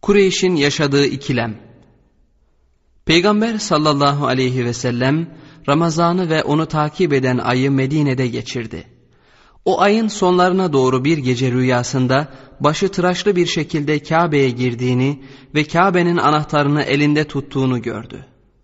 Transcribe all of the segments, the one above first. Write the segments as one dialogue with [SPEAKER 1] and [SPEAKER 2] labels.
[SPEAKER 1] Kureyş'in yaşadığı ikilem. Peygamber sallallahu aleyhi ve sellem Ramazan'ı ve onu takip eden ayı Medine'de geçirdi. O ayın sonlarına doğru bir gece rüyasında başı tıraşlı bir şekilde Kabe'ye girdiğini ve Kabe'nin anahtarını elinde tuttuğunu gördü.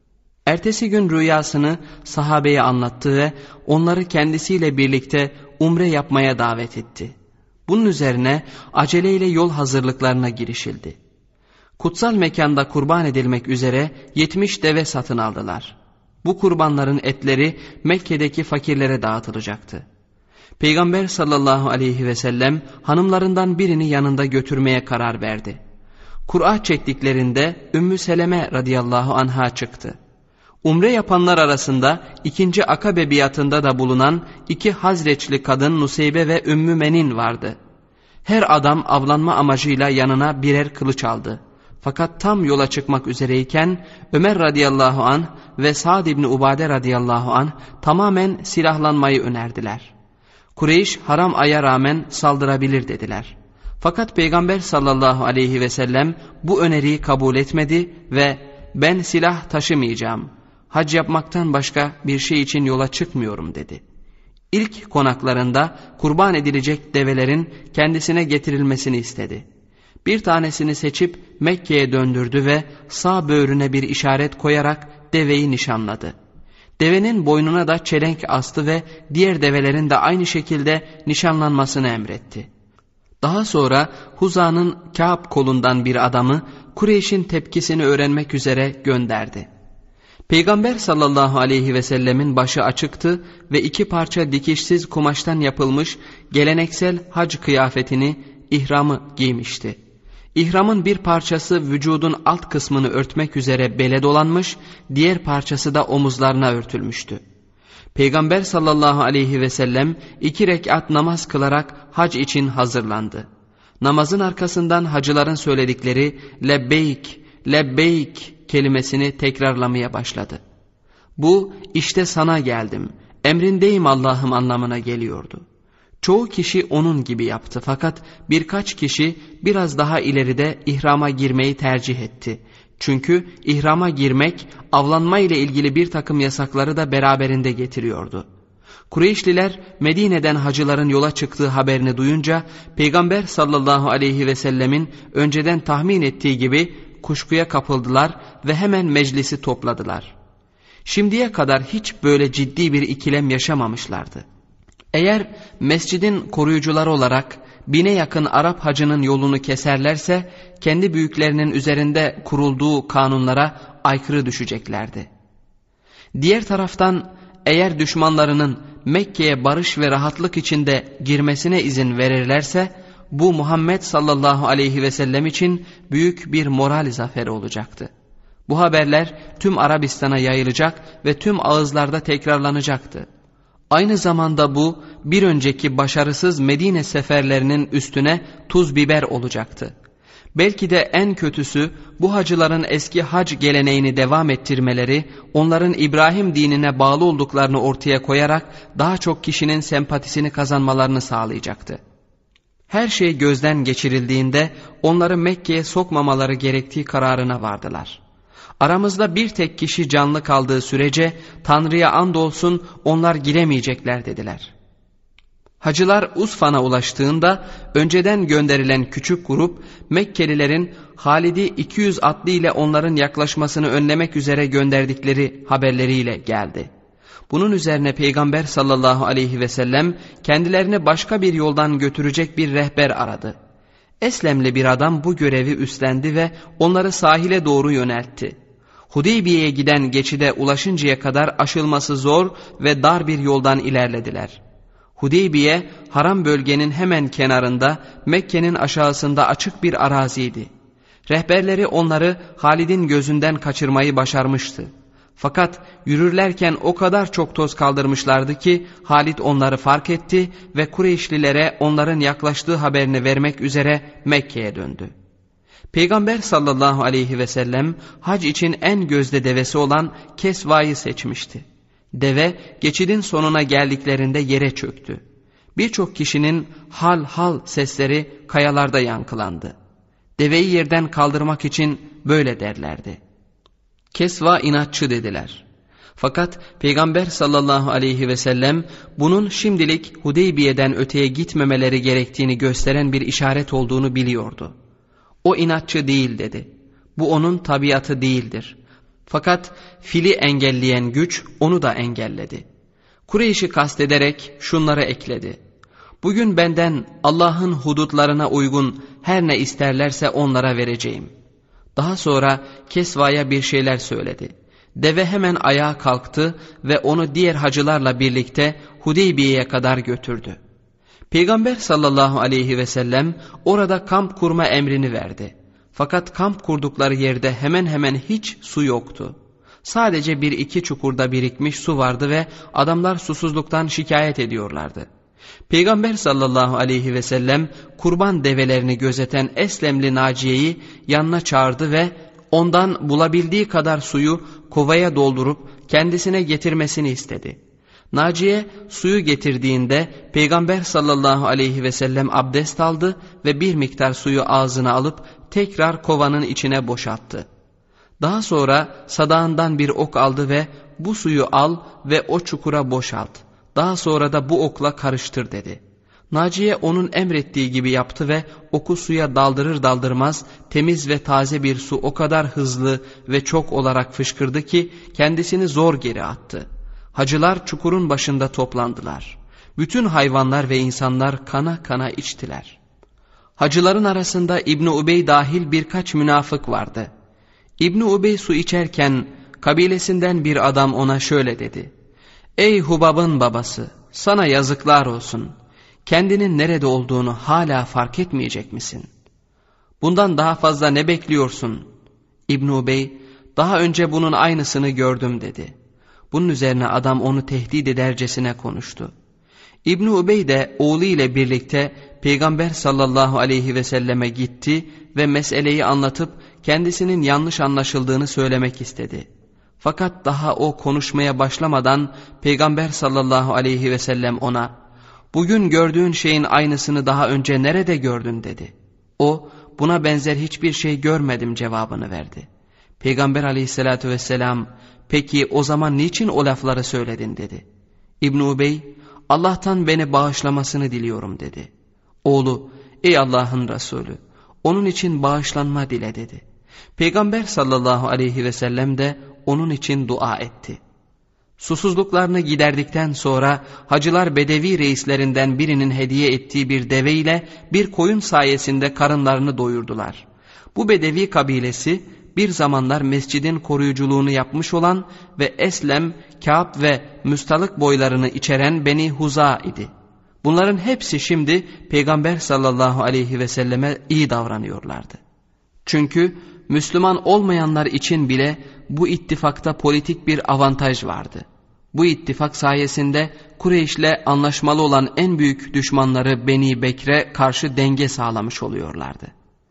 [SPEAKER 1] Ertesi gün rüyasını sahabeye anlattı ve onları kendisiyle birlikte umre yapmaya davet etti. Bunun üzerine aceleyle yol hazırlıklarına girişildi. Kutsal mekanda kurban edilmek üzere 70 deve satın aldılar. Bu kurbanların etleri Mekke'deki fakirlere dağıtılacaktı. Peygamber sallallahu aleyhi ve sellem hanımlarından birini yanında götürmeye karar verdi. Kur'a çektiklerinde Ümmü Seleme radıyallahu anha çıktı. Umre yapanlar arasında 2. Akabe biatında da bulunan 2 Hazreçli kadın Nuseybe ve Ümmü Menin vardı. Her adam avlanma amacıyla yanına birer kılıç aldı. Fakat tam yola çıkmak üzereyken Ömer radıyallahu anh ve Sa'd ibn Ubade radıyallahu anh tamamen silahlanmayı önerdiler. Kureyş haram aya rağmen saldırabilir dediler. Fakat Peygamber sallallahu aleyhi ve sellem bu öneriyi kabul etmedi ve ben silah taşımayacağım, hac yapmaktan başka bir şey için yola çıkmıyorum dedi. İlk konaklarında kurban edilecek develerin kendisine getirilmesini istedi. Bir tanesini seçip Mekke'ye döndürdü ve sağ böğrüne bir işaret koyarak deveyi nişanladı. Devenin boynuna da çelenk astı ve diğer develerin de aynı şekilde nişanlanmasını emretti. Daha sonra Huza'nın Kâb kolundan bir adamı Kureyş'in tepkisini öğrenmek üzere gönderdi. Peygamber sallallahu aleyhi ve sellemin başı açıktı ve 2 parça dikişsiz kumaştan yapılmış geleneksel hac kıyafetini, ihramı giymişti. İhramın bir parçası vücudun alt kısmını örtmek üzere bele dolanmış, diğer parçası da omuzlarına örtülmüştü. Peygamber sallallahu aleyhi ve sellem 2 rekat namaz kılarak hac için hazırlandı. Namazın arkasından hacıların söyledikleri lebbeyk, lebbeyk kelimesini tekrarlamaya başladı. Bu işte sana geldim, emrindeyim Allah'ım anlamına geliyordu. Çoğu kişi onun gibi yaptı fakat birkaç kişi biraz daha ileride ihrama girmeyi tercih etti. Çünkü ihrama girmek avlanma ile ilgili bir takım yasakları da beraberinde getiriyordu. Kureyşliler Medine'den hacıların yola çıktığı haberini duyunca Peygamber sallallahu aleyhi ve sellemin önceden tahmin ettiği gibi kuşkuya kapıldılar ve hemen meclisi topladılar. Şimdiye kadar hiç böyle ciddi bir ikilem yaşamamışlardı. Eğer mescidin koruyucuları olarak 1000'e yakın Arap hacının yolunu keserlerse kendi büyüklerinin üzerinde kurulduğu kanunlara aykırı düşeceklerdi. Diğer taraftan eğer düşmanlarının Mekke'ye barış ve rahatlık içinde girmesine izin verirlerse bu Muhammed sallallahu aleyhi ve sellem için büyük bir moral zaferi olacaktı. Bu haberler tüm Arabistan'a yayılacak ve tüm ağızlarda tekrarlanacaktı. Aynı zamanda bu bir önceki başarısız Medine seferlerinin üstüne tuz biber olacaktı. Belki de en kötüsü bu hacıların eski hac geleneğini devam ettirmeleri, onların İbrahim dinine bağlı olduklarını ortaya koyarak daha çok kişinin sempatisini kazanmalarını sağlayacaktı. Her şey gözden geçirildiğinde onları Mekke'ye sokmamaları gerektiği kararına vardılar. Aramızda bir tek kişi canlı kaldığı sürece Tanrı'ya andolsun onlar giremeyecekler dediler. Hacılar Usfan'a ulaştığında önceden gönderilen küçük grup Mekkelilerin Halid'i 200 atlı ile onların yaklaşmasını önlemek üzere gönderdikleri haberleriyle geldi. Bunun üzerine Peygamber sallallahu aleyhi ve sellem kendilerini başka bir yoldan götürecek bir rehber aradı. Eslemli bir adam bu görevi üstlendi ve onları sahile doğru yöneltti. Hudeybiye'ye giden geçide ulaşıncaya kadar aşılması zor ve dar bir yoldan ilerlediler. Hudeybiye, haram bölgenin hemen kenarında Mekke'nin aşağısında açık bir araziydi. Rehberleri onları Halid'in gözünden kaçırmayı başarmıştı. Fakat yürürlerken o kadar çok toz kaldırmışlardı ki Halid onları fark etti ve Kureyşlilere onların yaklaştığı haberini vermek üzere Mekke'ye döndü. Peygamber sallallahu aleyhi ve sellem hac için en gözde devesi olan Kesva'yı seçmişti. Deve geçidin sonuna geldiklerinde yere çöktü. Birçok kişinin hal hal sesleri kayalarda yankılandı. Deveyi yerden kaldırmak için böyle derlerdi. Kesva inatçı dediler. Fakat Peygamber sallallahu aleyhi ve sellem bunun şimdilik Hudeybiye'den öteye gitmemeleri gerektiğini gösteren bir işaret olduğunu biliyordu. O inatçı değil dedi. Bu onun tabiatı değildir. Fakat fili engelleyen güç onu da engelledi. Kureyş'i kastederek şunları ekledi. Bugün benden Allah'ın hudutlarına uygun her ne isterlerse onlara vereceğim. Daha sonra Kesva'ya bir şeyler söyledi. Deve hemen ayağa kalktı ve onu diğer hacılarla birlikte Hudeybiye'ye kadar götürdü. Peygamber sallallahu aleyhi ve sellem orada kamp kurma emrini verdi. Fakat kamp kurdukları yerde hemen hemen hiç su yoktu. Sadece bir iki çukurda birikmiş su vardı ve adamlar susuzluktan şikayet ediyorlardı. Peygamber sallallahu aleyhi ve sellem kurban develerini gözeten Eslemli Naciye'yi yanına çağırdı ve ondan bulabildiği kadar suyu kovaya doldurup kendisine getirmesini istedi. Naciye suyu getirdiğinde Peygamber sallallahu aleyhi ve sellem abdest aldı ve bir miktar suyu ağzına alıp tekrar kovanın içine boşalttı. Daha sonra sadağından bir ok aldı ve bu suyu al ve o çukura boşalt. Daha sonra da bu okla karıştır dedi. Naciye onun emrettiği gibi yaptı ve oku suya daldırır daldırmaz temiz ve taze bir su o kadar hızlı ve çok olarak fışkırdı ki kendisini zor geri attı. Hacılar çukurun başında toplandılar. Bütün hayvanlar ve insanlar kana kana içtiler. Hacıların arasında İbn Ubey dahil birkaç münafık vardı. İbn Ubey su içerken kabilesinden bir adam ona şöyle dedi. Ey Hubab'ın babası, sana yazıklar olsun. Kendinin nerede olduğunu hala fark etmeyecek misin? Bundan daha fazla ne bekliyorsun? İbn Ubey, daha önce bunun aynısını gördüm dedi. Bunun üzerine adam onu tehdit edercesine konuştu. İbn Ubey de oğlu ile birlikte Peygamber sallallahu aleyhi ve selleme gitti ve meseleyi anlatıp kendisinin yanlış anlaşıldığını söylemek istedi. Fakat daha o konuşmaya başlamadan Peygamber sallallahu aleyhi ve sellem ona "Bugün gördüğün şeyin aynısını daha önce nerede gördün?" dedi. O "Buna benzer hiçbir şey görmedim" cevabını verdi. Peygamber aleyhissalatü vesselam "Peki o zaman niçin o lafları söyledin?" dedi. İbn Ubey "Allah'tan beni bağışlamasını diliyorum" dedi. Oğlu "Ey Allah'ın Resulü, onun için bağışlanma dile" dedi. Peygamber sallallahu aleyhi ve sellem de onun için dua etti. Susuzluklarını giderdikten sonra hacılar Bedevi reislerinden birinin hediye ettiği bir deve ile bir koyun sayesinde karınlarını doyurdular. Bu Bedevi kabilesi bir zamanlar mescidin koruyuculuğunu yapmış olan ve Eslem, Kâb ve Müstalık boylarını içeren Beni Huza idi. Bunların hepsi şimdi Peygamber sallallahu aleyhi ve selleme iyi davranıyorlardı. Çünkü Müslüman olmayanlar için bile bu ittifakta politik bir avantaj vardı. Bu ittifak sayesinde Kureyş'le anlaşmalı olan en büyük düşmanları Beni Bekre karşı denge sağlamış oluyorlardı.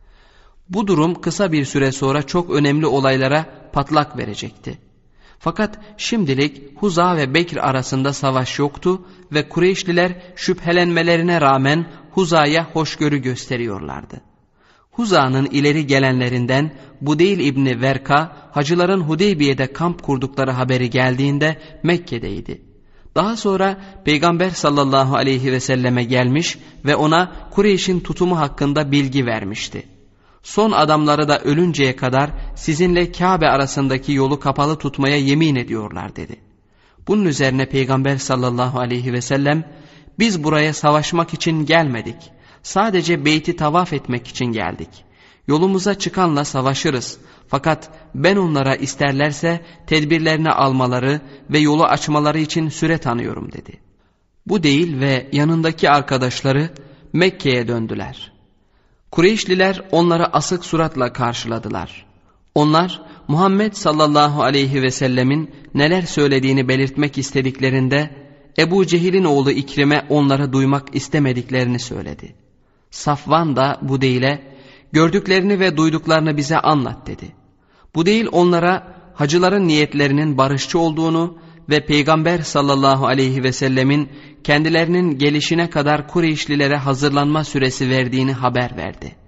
[SPEAKER 1] Bu durum kısa bir süre sonra çok önemli olaylara patlak verecekti. Fakat şimdilik Huza ve Bekr arasında savaş yoktu ve Kureyşliler şüphelenmelerine rağmen Huza'ya hoşgörü gösteriyorlardı. Huza'nın ileri gelenlerinden Budeyl İbni Verka, hacıların Hudeybiye'de kamp kurdukları haberi geldiğinde Mekke'deydi. Daha sonra Peygamber sallallahu aleyhi ve selleme gelmiş ve ona Kureyş'in tutumu hakkında bilgi vermişti. Son adamları da ölünceye kadar sizinle Kabe arasındaki yolu kapalı tutmaya yemin ediyorlar dedi. Bunun üzerine Peygamber sallallahu aleyhi ve sellem biz buraya savaşmak için gelmedik. Sadece beyti tavaf etmek için geldik. Yolumuza çıkanla savaşırız. Fakat ben onlara isterlerse tedbirlerini almaları ve yolu açmaları için süre tanıyorum dedi. Bu değil ve yanındaki arkadaşları Mekke'ye döndüler. Kureyşliler onları asık suratla karşıladılar. Onlar Muhammed sallallahu aleyhi ve sellemin neler söylediğini belirtmek istediklerinde Ebu Cehil'in oğlu İkrim'e onları duymak istemediklerini söyledi. Safvan da Budeyl'e gördüklerini ve duyduklarını bize anlat dedi. Budeyl onlara hacıların niyetlerinin barışçı olduğunu ve Peygamber sallallahu aleyhi ve sellemin kendilerinin gelişine kadar Kureyşlilere hazırlanma süresi verdiğini haber verdi.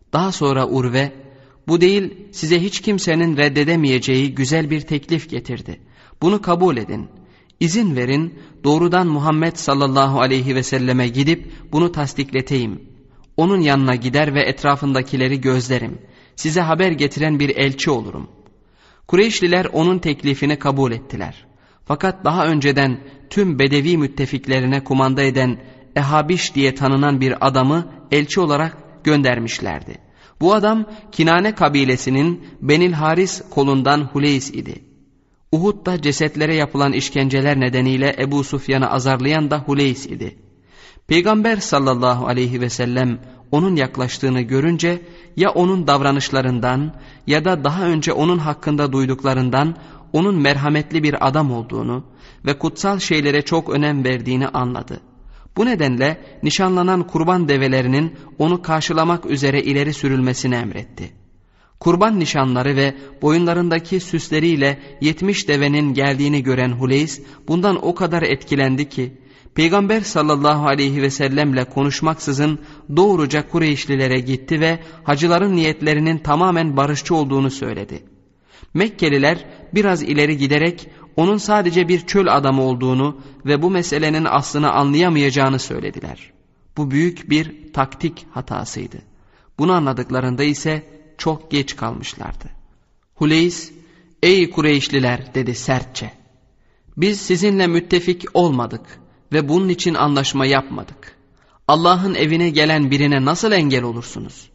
[SPEAKER 1] Daha sonra Urve, bu değil size hiç kimsenin reddedemeyeceği güzel bir teklif getirdi. Bunu kabul edin. İzin verin doğrudan Muhammed sallallahu aleyhi ve selleme gidip bunu tasdikleteyim. Onun yanına gider ve etrafındakileri gözlerim. Size haber getiren bir elçi olurum. Kureyşliler onun teklifini kabul ettiler. Fakat daha önceden tüm Bedevi müttefiklerine kumanda eden Ehabiş diye tanınan bir adamı elçi olarak göndermişlerdi. Bu adam Kinane kabilesinin Benil Haris kolundan Huleys idi. Uhud'da cesetlere yapılan işkenceler nedeniyle Ebu Sufyan'ı azarlayan da Huleys idi. Peygamber sallallahu aleyhi ve sellem onun yaklaştığını görünce ya onun davranışlarından ya da daha önce onun hakkında duyduklarından onun merhametli bir adam olduğunu ve kutsal şeylere çok önem verdiğini anladı. Bu nedenle nişanlanan kurban develerinin onu karşılamak üzere ileri sürülmesini emretti. Kurban nişanları ve boyunlarındaki süsleriyle 70 devenin geldiğini gören Huleys bundan o kadar etkilendi ki Peygamber sallallahu aleyhi ve sellemle konuşmaksızın doğruca Kureyşlilere gitti ve hacıların niyetlerinin tamamen barışçı olduğunu söyledi. Mekkeliler biraz ileri giderek onun sadece bir çöl adamı olduğunu ve bu meselenin aslını anlayamayacağını söylediler. Bu büyük bir taktik hatasıydı. Bunu anladıklarında ise çok geç kalmışlardı. Huleys, "Ey Kureyşliler," dedi sertçe. "Biz sizinle müttefik olmadık ve bunun için anlaşma yapmadık. Allah'ın evine gelen birine nasıl engel olursunuz?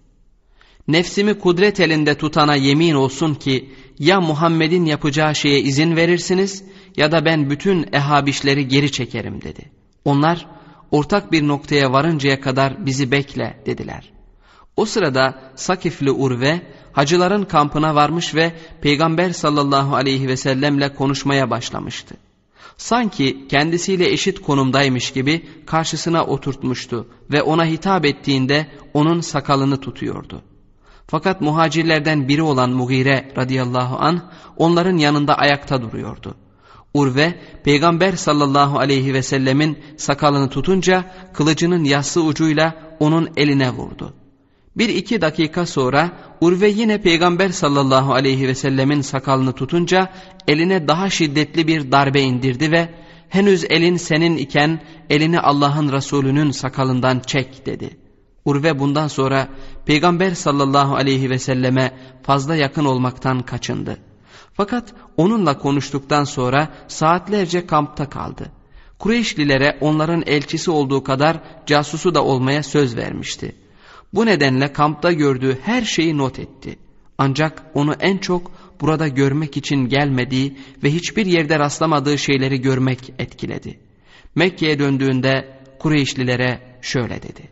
[SPEAKER 1] Nefsimi kudret elinde tutana yemin olsun ki ya Muhammed'in yapacağı şeye izin verirsiniz ya da ben bütün ehabişleri geri çekerim," dedi. Onlar ortak bir noktaya varıncaya kadar bizi bekle dediler. O sırada Sakifli Urve hacıların kampına varmış ve Peygamber sallallahu aleyhi ve sellemle konuşmaya başlamıştı. Sanki kendisiyle eşit konumdaymış gibi karşısına oturtmuştu ve ona hitap ettiğinde onun sakalını tutuyordu. Fakat muhacirlerden biri olan Mugire radıyallahu anh onların yanında ayakta duruyordu. Urve Peygamber sallallahu aleyhi ve sellemin sakalını tutunca kılıcının yassı ucuyla onun eline vurdu. 1-2 dakika sonra Urve yine Peygamber sallallahu aleyhi ve sellemin sakalını tutunca eline daha şiddetli bir darbe indirdi ve "Henüz elin senin iken elini Allah'ın Resulü'nün sakalından çek," dedi. Urve bundan sonra Peygamber sallallahu aleyhi ve selleme fazla yakın olmaktan kaçındı. Fakat onunla konuştuktan sonra saatlerce kampta kaldı. Kureyşlilere onların elçisi olduğu kadar casusu da olmaya söz vermişti. Bu nedenle kampta gördüğü her şeyi not etti. Ancak onu en çok burada görmek için gelmediği ve hiçbir yerde rastlamadığı şeyleri görmek etkiledi. Mekke'ye döndüğünde Kureyşlilere şöyle dedi: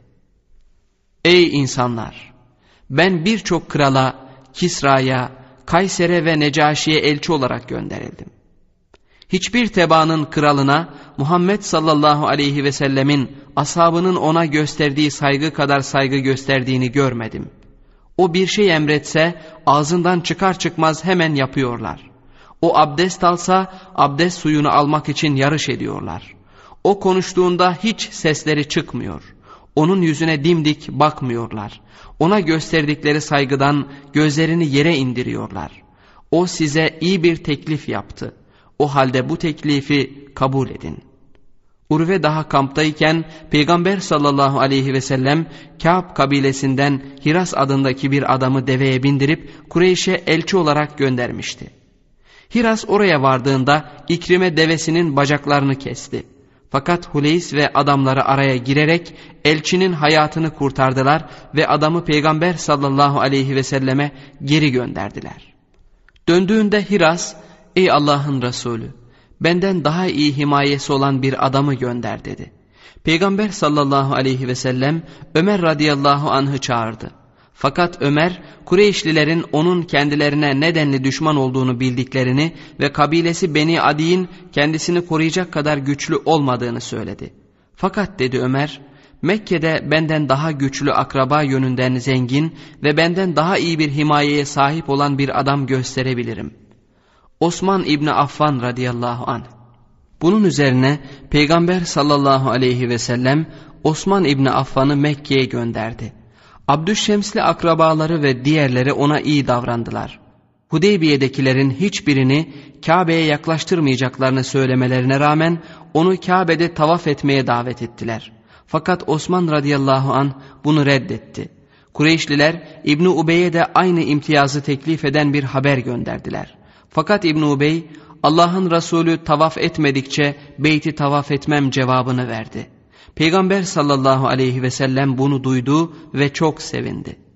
[SPEAKER 1] "Ey insanlar! Ben birçok krala, Kisra'ya, Kayser'e ve Necaşi'ye elçi olarak gönderildim. Hiçbir tebaanın kralına Muhammed sallallahu aleyhi ve sellemin ashabının ona gösterdiği saygı kadar saygı gösterdiğini görmedim. O bir şey emretse ağzından çıkar çıkmaz hemen yapıyorlar. O abdest alsa abdest suyunu almak için yarış ediyorlar. O konuştuğunda hiç sesleri çıkmıyor. Onun yüzüne dimdik bakmıyorlar. Ona gösterdikleri saygıdan gözlerini yere indiriyorlar. O size iyi bir teklif yaptı. O halde bu teklifi kabul edin." Urve daha kamptayken Peygamber sallallahu aleyhi ve sellem Kâb kabilesinden Hiras adındaki bir adamı deveye bindirip Kureyş'e elçi olarak göndermişti. Hiras oraya vardığında İkrime devesinin bacaklarını kesti. Fakat Huleys ve adamları araya girerek elçinin hayatını kurtardılar ve adamı Peygamber sallallahu aleyhi ve selleme geri gönderdiler. Döndüğünde Hiras, "Ey Allah'ın Resulü, benden daha iyi himayesi olan bir adamı gönder," dedi. Peygamber sallallahu aleyhi ve sellem Ömer radıyallahu anh'ı çağırdı. Fakat Ömer Kureyşlilerin onun kendilerine nedenli düşman olduğunu bildiklerini ve kabilesi Beni Adi'nin kendisini koruyacak kadar güçlü olmadığını söyledi. "Fakat," dedi Ömer, "Mekke'de benden daha güçlü akraba yönünden zengin ve benden daha iyi bir himayeye sahip olan bir adam gösterebilirim. Osman İbni Affan radıyallahu anh." Bunun üzerine Peygamber sallallahu aleyhi ve sellem Osman İbni Affan'ı Mekke'ye gönderdi. Abdüşşems'li akrabaları ve diğerleri ona iyi davrandılar. Hudeybiye'dekilerin hiçbirini Kabe'ye yaklaştırmayacaklarını söylemelerine rağmen onu Kabe'de tavaf etmeye davet ettiler. Fakat Osman radıyallahu anh bunu reddetti. Kureyşliler İbn Ubey'e de aynı imtiyazı teklif eden bir haber gönderdiler. Fakat İbn Ubey, Allah'ın Resulü tavaf etmedikçe beyti tavaf etmem cevabını verdi. Peygamber sallallahu aleyhi ve sellem bunu duydu ve çok sevindi.